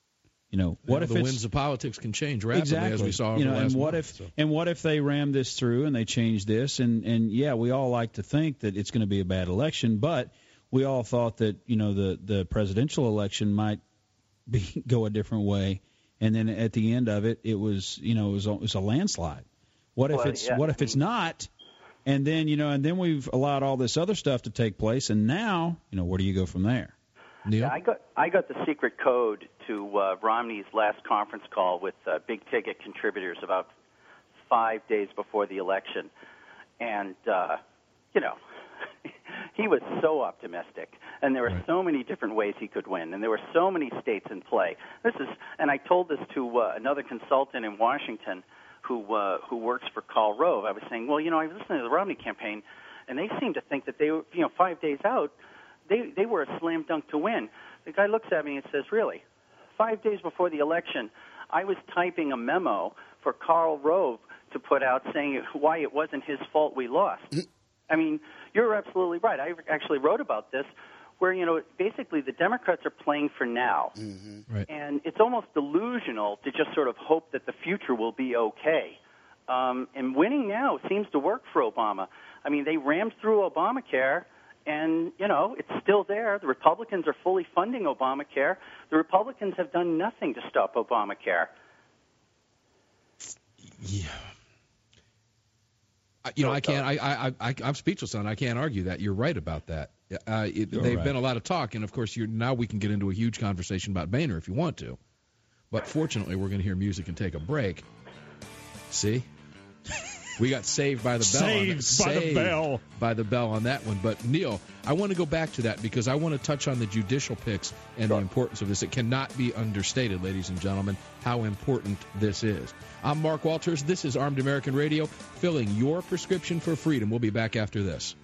What if the winds of politics can change rapidly, as we saw over the last month. And what if they ram this through and they change this? And yeah, we all like to think that it's going to be a bad election, but we all thought that the presidential election might go a different way, and then at the end of it, it was a landslide. What if it's not? And then we've allowed all this other stuff to take place, and now where do you go from there? Neil? Yeah, I got the secret code to Romney's last conference call with big ticket contributors about 5 days before the election, and he was so optimistic, and there were so many different ways he could win, and there were so many states in play. And I told this to another consultant in Washington who works for Karl Rove. I was saying, well, I was listening to the Romney campaign, and they seemed to think that they were, 5 days out, they were a slam dunk to win. The guy looks at me and says, really? 5 days before the election, I was typing a memo for Karl Rove to put out saying why it wasn't his fault we lost. I mean, you're absolutely right. I actually wrote about this where, basically the Democrats are playing for now. Mm-hmm. Right. And it's almost delusional to just sort of hope that the future will be okay. And winning now seems to work for Obama. I mean, they rammed through Obamacare, and, it's still there. The Republicans are fully funding Obamacare. The Republicans have done nothing to stop Obamacare. Yeah. I can't. I'm speechless on. I can't argue that. You're right about that. They've been a lot of talk, and of course, now we can get into a huge conversation about Boehner if you want to. But fortunately, we're going to hear music and take a break. See, we got saved by the bell. Saved by the bell on that one. But Neil, I want to go back to that because I want to touch on the judicial picks and the importance of this. It cannot be understated, ladies and gentlemen, how important this is. I'm Mark Walters. This is Armed American Radio, filling your prescription for freedom. We'll be back after this.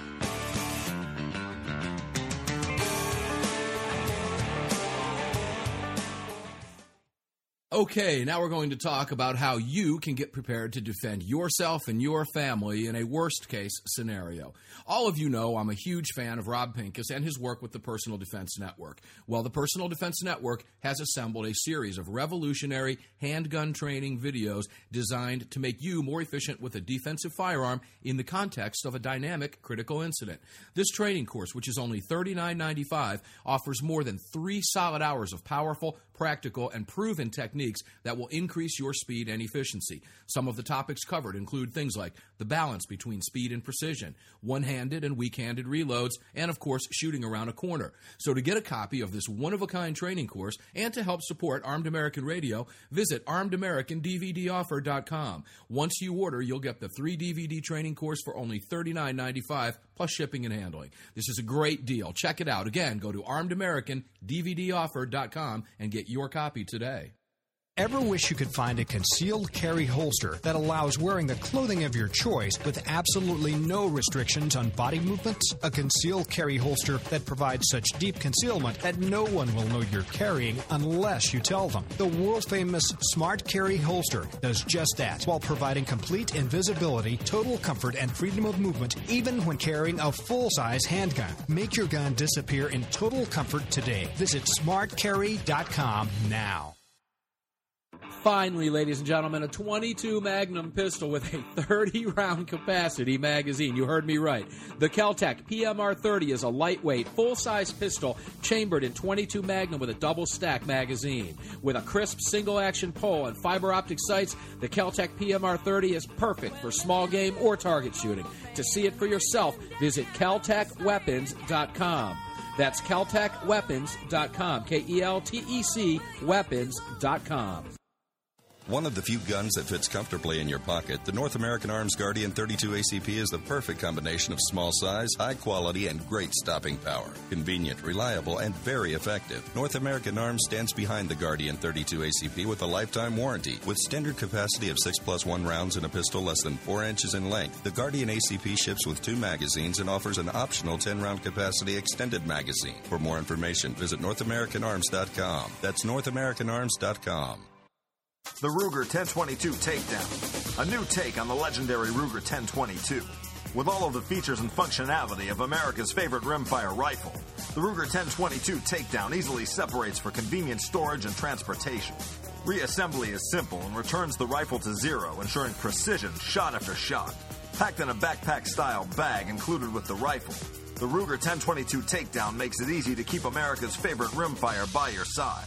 Okay, now we're going to talk about how you can get prepared to defend yourself and your family in a worst-case scenario. All of you know I'm a huge fan of Rob Pincus and his work with the Personal Defense Network. Well, the Personal Defense Network has assembled a series of revolutionary handgun training videos designed to make you more efficient with a defensive firearm in the context of a dynamic critical incident. This training course, which is only $39.95, offers more than 3 solid hours of powerful, practical, and proven techniques that will increase your speed and efficiency. Some of the topics covered include things like the balance between speed and precision, one-handed and weak-handed reloads, and, of course, shooting around a corner. So to get a copy of this one-of-a-kind training course and to help support Armed American Radio, visit ArmedAmericanDVDoffer.com. Once you order, you'll get the 3-DVD training course for only $39.95 plus shipping and handling. This is a great deal. Check it out. Again, go to ArmedAmericanDVDoffer.com and get your copy today. Ever wish you could find a concealed carry holster that allows wearing the clothing of your choice with absolutely no restrictions on body movements? A concealed carry holster that provides such deep concealment that no one will know you're carrying unless you tell them. The world-famous Smart Carry holster does just that while providing complete invisibility, total comfort, and freedom of movement even when carrying a full-size handgun. Make your gun disappear in total comfort today. Visit smartcarry.com now. Finally, ladies and gentlemen, a .22 Magnum pistol with a 30-round capacity magazine. You heard me right. The Kel-Tec PMR 30 is a lightweight, full-size pistol chambered in .22 Magnum with a double-stack magazine. With a crisp single-action pole and fiber optic sights, the Kel-Tec PMR 30 is perfect for small game or target shooting. To see it for yourself, visit KelTecWeapons.com. That's KelTecWeapons.com. KELTEC Weapons.com. One of the few guns that fits comfortably in your pocket, the North American Arms Guardian 32 ACP is the perfect combination of small size, high quality, and great stopping power. Convenient, reliable, and very effective. North American Arms stands behind the Guardian 32 ACP with a lifetime warranty. With standard capacity of 6+1 rounds in a pistol less than 4 inches in length, the Guardian ACP ships with 2 magazines and offers an optional 10-round capacity extended magazine. For more information, visit NorthAmericanArms.com. That's NorthAmericanArms.com. The Ruger 1022 Takedown, a new take on the legendary Ruger 1022. With all of the features and functionality of America's favorite rimfire rifle, the Ruger 1022 Takedown easily separates for convenient storage and transportation. Reassembly is simple and returns the rifle to zero, ensuring precision shot after shot. Packed in a backpack-style bag included with the rifle, the Ruger 1022 Takedown makes it easy to keep America's favorite rimfire by your side.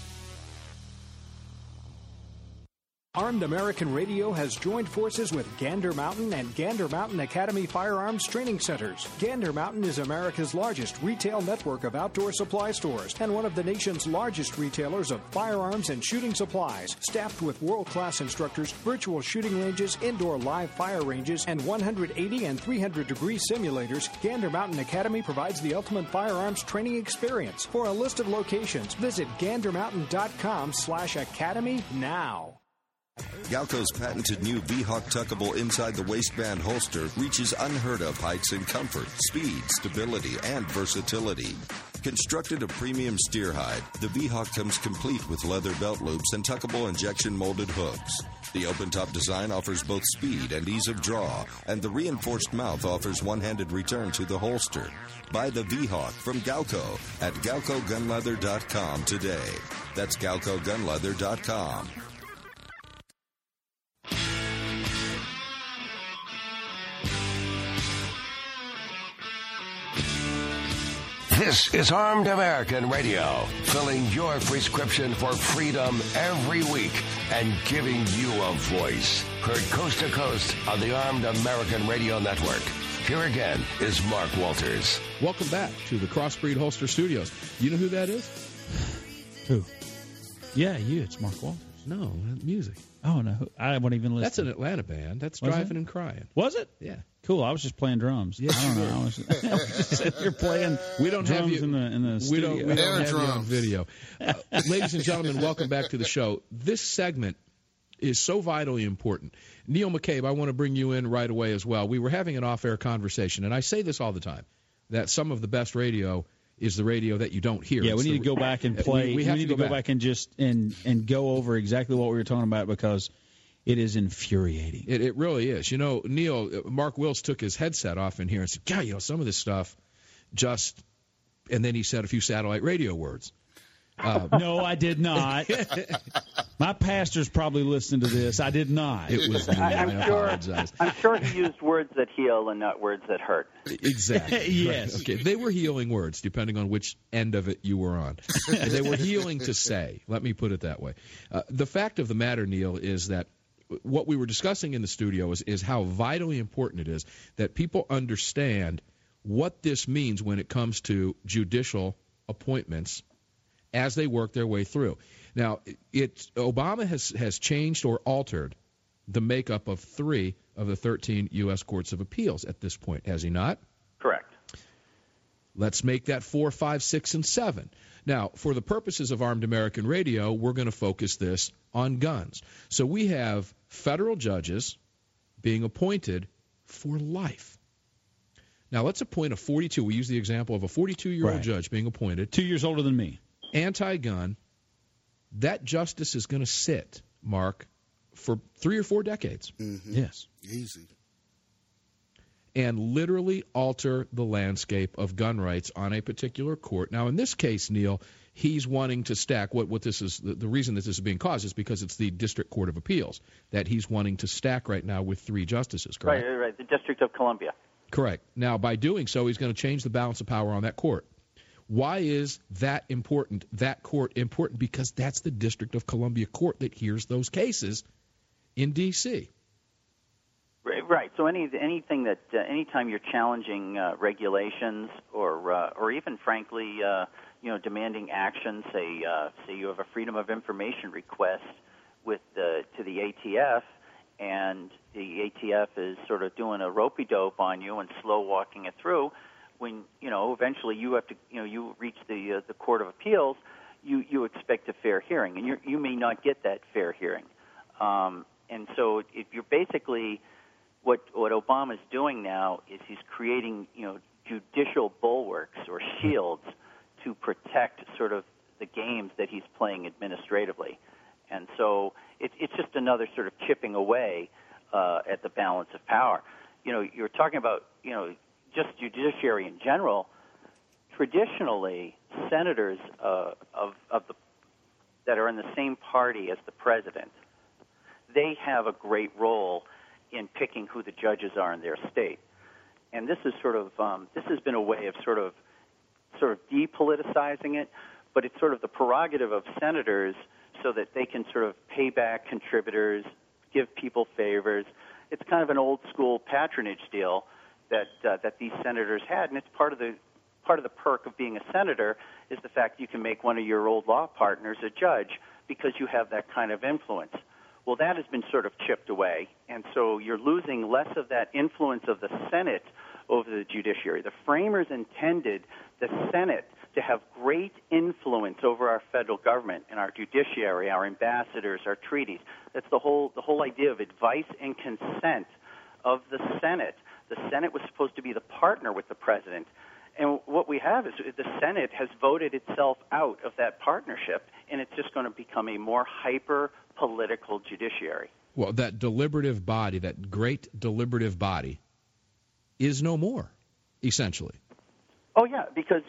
Armed American Radio has joined forces with Gander Mountain and Gander Mountain Academy Firearms Training Centers. Gander Mountain is America's largest retail network of outdoor supply stores and one of the nation's largest retailers of firearms and shooting supplies. Staffed with world-class instructors, virtual shooting ranges, indoor live fire ranges, and 180 and 300-degree simulators, Gander Mountain Academy provides the ultimate firearms training experience. For a list of locations, visit gandermountain.com/academy now. Galco's patented new V-Hawk tuckable inside the waistband holster reaches unheard of heights in comfort, speed, stability, and versatility. Constructed of premium steer hide, the V-Hawk comes complete with leather belt loops and tuckable injection molded hooks. The open-top design offers both speed and ease of draw, and the reinforced mouth offers one-handed return to the holster. Buy the V-Hawk from Galco at GalcoGunleather.com today. That's GalcoGunleather.com. This is Armed American Radio, filling your prescription for freedom every week and giving you a voice. Heard coast to coast on the Armed American Radio Network. Here again is Mark Walters. Welcome back to the Crossbreed Holster Studios. You know who that is? Who? Yeah, you. It's Mark Walters. No, music. Oh, no. I won't even listen. That's an Atlanta band. That's Driving and Crying. Was it? Yeah. Cool. I was just playing drums. Yes, I don't know. I was just sitting here playing drums in the studio. We don't have you on video. Ladies and gentlemen, welcome back to the show. This segment is so vitally important. Neil McCabe, I want to bring you in right away as well. We were having an off-air conversation, and I say this all the time, that some of the best radio is the radio that you don't hear. Yeah, we need to go back and play. We need to go back and just and go over exactly what we were talking about, because it is infuriating. It really is. You know, Neil, Mark Wills took his headset off in here and said, God, you know, some of this stuff just, and then he said a few satellite radio words. No, I did not. My pastor's probably listening to this. I did not. It was me. I apologize. I'm sure he used words that heal and not words that hurt. Exactly. Yes. Right. Okay. They were healing words, depending on which end of it you were on. They were healing to say. Let me put it that way. The fact of the matter, Neil, is that what we were discussing in the studio is how vitally important it is that people understand what this means when it comes to appointments as they work their way through. Now, Obama has changed or altered the makeup of 3 of the 13 U.S. courts of appeals at this point, has he not? Correct. Let's make that 4, 5, 6, and 7. Now, for the purposes of Armed American Radio, we're going to focus this on guns. So we have federal judges being appointed for life. Now, let's appoint a 42. We use the example of a 42-year-old judge being appointed. 2 years older than me. Anti-gun. That justice is going to sit, Mark, for 3 or 4 decades. Mm-hmm. Yes. Easy. And literally alter the landscape of gun rights on a particular court. Now, in this case, Neil, he's wanting to stack what this is. The reason that this is being caused is because it's the District Court of Appeals that he's wanting to stack right now with 3 justices, correct? Right. The District of Columbia. Correct. Now, by doing so, he's going to change the balance of power on that court. Why is that important, that court important? Because that's the District of Columbia court that hears those cases in D.C. Right. So anything that anytime you're challenging regulations or even frankly demanding action, say you have a Freedom of Information request to the ATF, and the ATF is sort of doing a ropey-dope on you and slow walking it through. When eventually you have to you reach the Court of Appeals, you expect a fair hearing, and you may not get that fair hearing. And so if you're basically what Obama's doing now is he's creating judicial bulwarks or shields to protect sort of the games that he's playing administratively. And so it's just another sort of chipping away at the balance of power. You're talking about just judiciary in general. Traditionally, senators that are in the same party as the president, they have a great role in picking who the judges are in their state. And this is sort of this has been a way of sort of depoliticizing it, but it's sort of the prerogative of senators so that they can sort of pay back contributors, give people favors. It's kind of an old school patronage deal that these senators had, and it's part of the perk of being a senator is the fact you can make one of your old law partners a judge because you have that kind of influence. Well, that has been sort of chipped away, and so you're losing less of that influence of the Senate over the judiciary. The framers intended the Senate to have great influence over our federal government and our judiciary, our ambassadors, our treaties. That's the whole idea of advice and consent of the Senate. The Senate was supposed to be the partner with the president. And what we have is the Senate has voted itself out of that partnership, and it's just going to become a more hyper-political judiciary. Well, that deliberative body, that great deliberative body, is no more, essentially. Oh yeah, because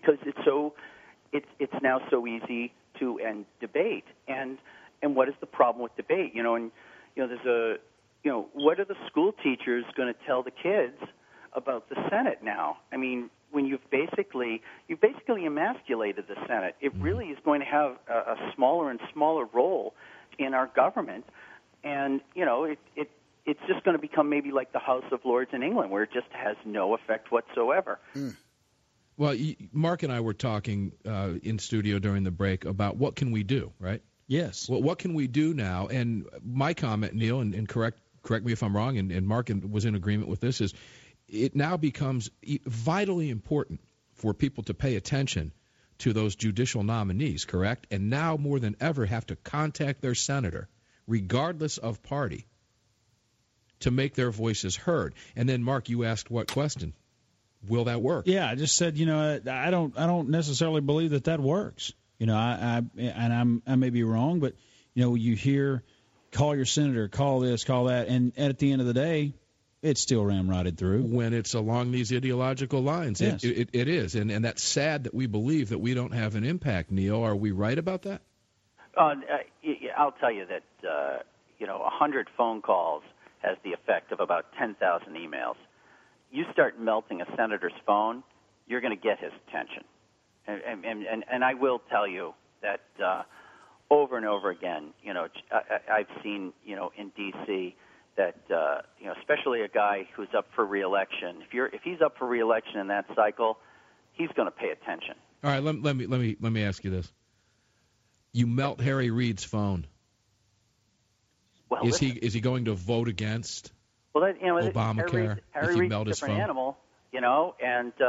it's now so easy to end debate. And what is the problem with debate? There's what are the school teachers going to tell the kids about the Senate now? I mean, when you've basically emasculated the Senate, it really is going to have a smaller and smaller role in our government, and it's just going to become maybe like the House of Lords in England, where it just has no effect whatsoever. Well, Mark and I were talking in studio during the break about what can we do, right? Yes. Well, what can we do now? And my comment, Neil, and correct me if I'm wrong, and Mark was in agreement with this, is it now becomes vitally important for people to pay attention to those judicial nominees, correct? And now more than ever have to contact their senator, regardless of party, to make their voices heard. And then, Mark, you asked what question? Will that work? Yeah, I just said, I don't necessarily believe that works. I may be wrong, but you hear, call your senator, call this, call that, and at the end of the day, it's still ramrodded through. When it's along these ideological lines, yes. it is, and that's sad that we believe that we don't have an impact. Neil, are we right about that? I'll tell you that 100 phone calls has the effect of about 10,000 emails. You start melting a senator's phone, you're going to get his attention. And I will tell you that over and over again, I've seen, in D.C., that especially a guy who's up for re-election. If he's up for re-election in that cycle, he's going to pay attention. All right, let me ask you this: you melt Harry Reid's phone. Well, is he going to vote against Obamacare? Harry Reid's a different animal, and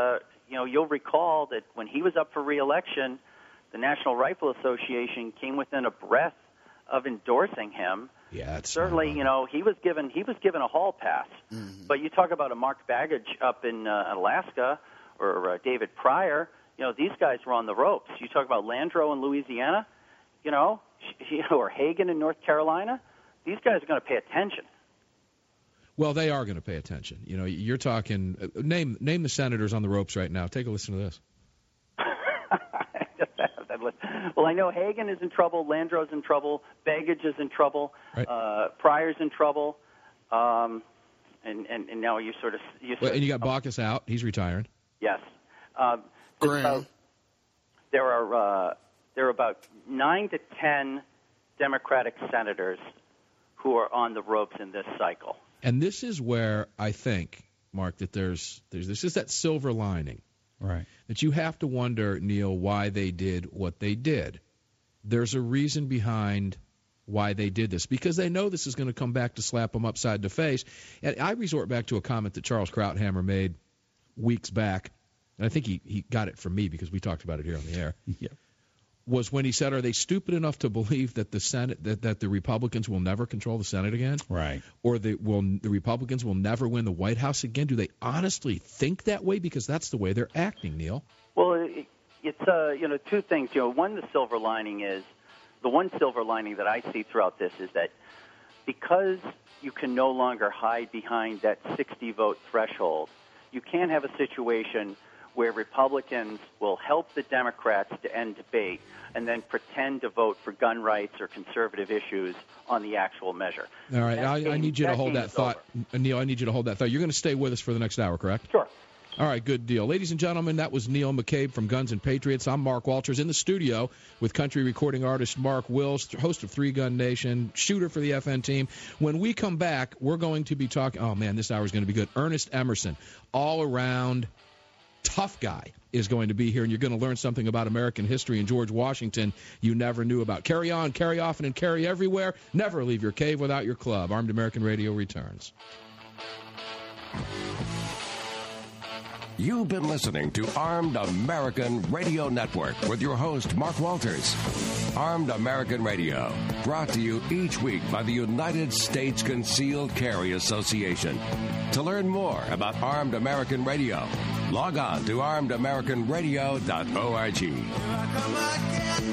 you'll recall that when he was up for re-election, the National Rifle Association came within a breath of endorsing him. Yeah, certainly, he was given a hall pass. Mm-hmm. But you talk about a Mark Baggage up in Alaska or David Pryor. These guys were on the ropes. You talk about Landreau in Louisiana, or Hagan in North Carolina. These guys are going to pay attention. Well, they are going to pay attention. You're talking. Name the senators on the ropes right now. Take a listen to this. Well, I know Hagan is in trouble, Landreau's in trouble, Baggage is in trouble, right. Pryor's in trouble, and now you sort of. And you got Baucus out; he's retiring. Yes. There are about 9 to 10 Democratic senators who are on the ropes in this cycle. And this is where I think, Mark, that there's this is that silver lining. Right. That you have to wonder, Neil, why they did what they did. There's a reason behind why they did this, because they know this is going to come back to slap them upside the face. And I resort back to a comment that Charles Krauthammer made weeks back, and I think he got it from me because we talked about it here on the air. Yeah. Was when he said, are they stupid enough to believe that the Senate, that the Republicans will never control the Senate again? Right. Or the Republicans will never win the White House again? Do they honestly think that way? Because that's the way they're acting, Neil. Well, it's two things. One, the silver lining that I see throughout this is that because you can no longer hide behind that 60-vote threshold, you can't have a situation where Republicans will help the Democrats to end debate and then pretend to vote for gun rights or conservative issues on the actual measure. All right, I need you to hold that thought. Neil, I need you to hold that thought. You're going to stay with us for the next hour, correct? Sure. All right, good deal. Ladies and gentlemen, that was Neil McCabe from Guns and Patriots. I'm Mark Walters in the studio with country recording artist Mark Wills, host of Three Gun Nation, shooter for the FN team. When we come back, we're going to be talking, oh, man, this hour is going to be good. Ernest Emerson, all-around tough guy, is going to be here, and you're going to learn something about American history and George Washington you never knew about. Carry on, carry often, and carry everywhere. Never leave your cave without your club. Armed American Radio returns. You've been listening to Armed American Radio Network with your host, Mark Walters. Armed American Radio, brought to you each week by the United States Concealed Carry Association. To learn more about Armed American Radio, log on to armedamericanradio.org.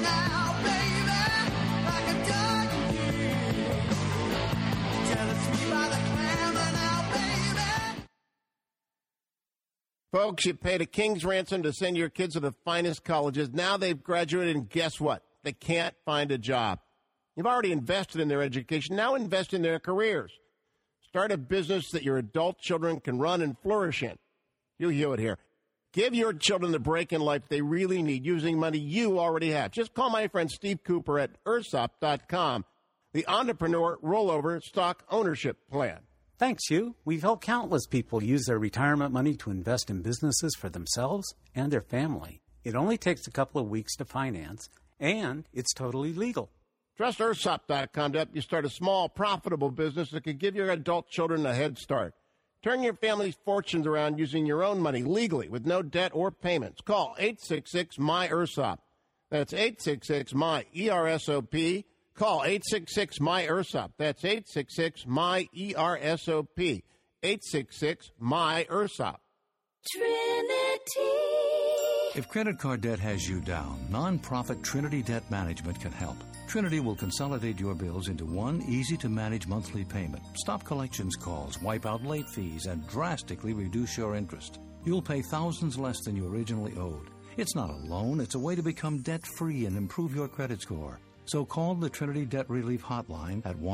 Folks, you paid a king's ransom to send your kids to the finest colleges. Now they've graduated, and guess what? They can't find a job. You've already invested in their education. Now invest in their careers. Start a business that your adult children can run and flourish in. You'll hear it here. Give your children the break in life they really need using money you already have. Just call my friend Steve Cooper at Ursop.com, the Entrepreneur Rollover Stock Ownership Plan. Thanks, Hugh. We've helped countless people use their retirement money to invest in businesses for themselves and their family. It only takes a couple of weeks to finance, and it's totally legal. Trust Ursop.com to help you start a small, profitable business that could give your adult children a head start. Turn your family's fortunes around using your own money legally with no debt or payments. Call 866-MY-URSOP. That's 866-MY-ERSOP. Call 866-MY-URSOP. That's 866-MY-ERSOP. 866-MY-URSOP. Trinity. If credit card debt has you down, nonprofit Trinity Debt Management can help. Trinity will consolidate your bills into one easy-to-manage monthly payment, stop collections calls, wipe out late fees, and drastically reduce your interest. You'll pay thousands less than you originally owed. It's not a loan, it's a way to become debt-free and improve your credit score. So call the Trinity Debt Relief Hotline at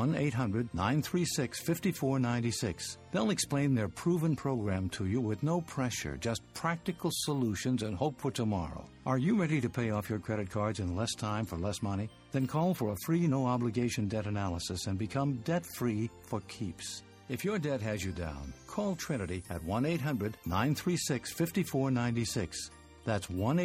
1-800-936-5496. They'll explain their proven program to you with no pressure, just practical solutions and hope for tomorrow. Are you ready to pay off your credit cards in less time for less money? Then call for a free no-obligation debt analysis and become debt-free for keeps. If your debt has you down, call Trinity at 1-800-936-5496. That's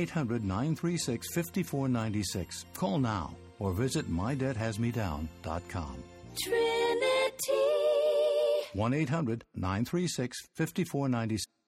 1-800-936-5496. Call now or visit mydebthasmedown.com. Trinity. 1-800-936-5496.